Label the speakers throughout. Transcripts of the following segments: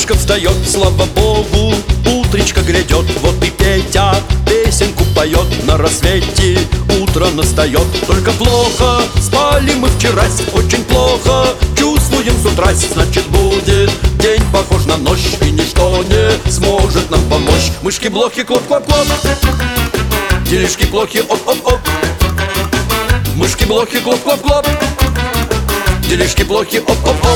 Speaker 1: Мышка встает, слава богу, утречко грядет. Вот и Петя песенку поет на рассвете. Утро настает, только плохо спали мы вчерась, очень плохо чувствуем с утра. Значит, будет день похож на ночь, и ничто не сможет нам помочь. Мышки-блохи, клоп-клоп-клоп, делишки-плохи, оп-оп-оп. Мышки-блохи, клоп-клоп-клоп, делишки-плохи, оп-оп-оп.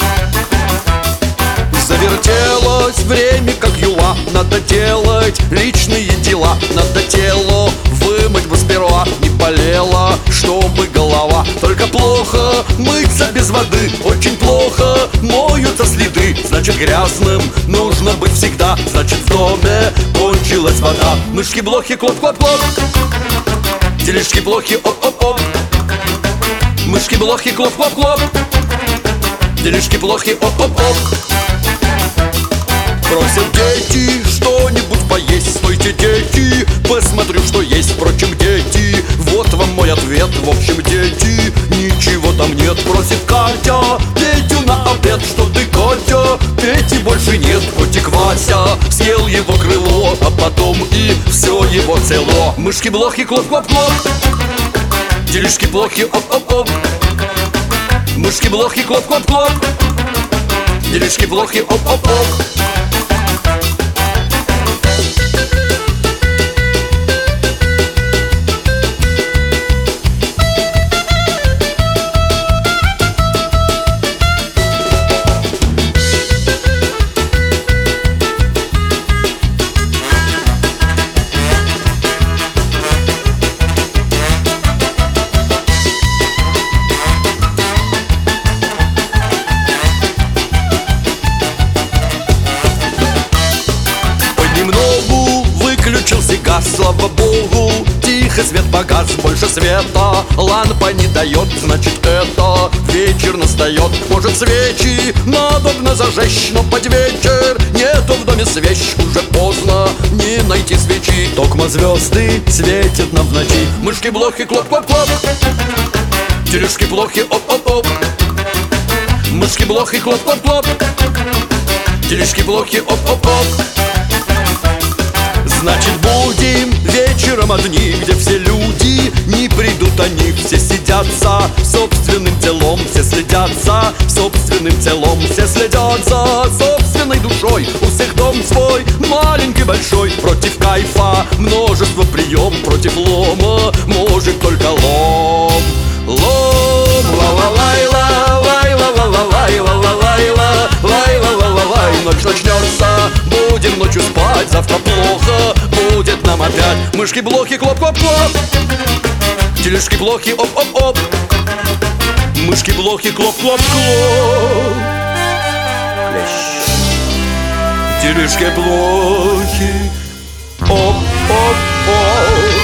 Speaker 1: Завертелось время, как юла. Надо делать личные дела. Надо тело вымыть бы сперва. Не болела, чтобы голова. Только плохо мыться без воды. Очень плохо моются следы. Значит, грязным нужно быть всегда. Значит, в доме кончилась вода. Мышки-блохи, клоп-клоп-клоп, делишки-плохи, оп-оп-оп. Мышки-блохи, клоп-клоп-клоп, делишки-плохи, оп-оп-оп. Просят дети что-нибудь поесть. Стойте, дети, посмотрю, что есть. Впрочем, дети, вот вам мой ответ. В общем, дети, ничего там нет. Просит Катя Петю на обед. Что ты, Катя? Пети больше нет. Котик Вася съел его крыло, а потом и все его село. Мышки-блохи, клоп-клоп-клоп, делишки-плохи, оп-оп-оп. Мышки-блохи, клоп-клоп-клоп, делишки-плохи, оп-оп-оп. Выключился газ, слава богу, тихо свет погас. Больше света лампа не дает, значит, это вечер настает. Может, свечи надобно зажечь, но под вечер нету в доме свеч. Уже поздно не найти свечи, токмо звезды светят нам в ночи. Мышки-блохи, клоп-клоп-клоп, делишки-плохи, оп-оп-оп. Мышки-блохи, клоп-клоп-клоп, делишки-плохи, оп-оп-оп. Значит, будем вечером одни, где все люди не придут, они все сидятся собственным телом, все следятся собственным телом, все следят за собственной душой. У всех дом свой, маленький, большой. Против кайфа множество прием, против лома может только лом. Лом, ла-ла-лай-ла, лай-ла-ла-ла-лай-ла-ла-лай-ла, лай-ла-ла-ла-лай. Ночь начнется, будем ночью спать, завтра плохо будет нам опять. Мышки-блохи, клоп-клоп-клоп, делишки-плохи, оп-оп-оп. Мышки-блохи, клоп-клоп-клоп, делишки-плохи, оп-оп-оп.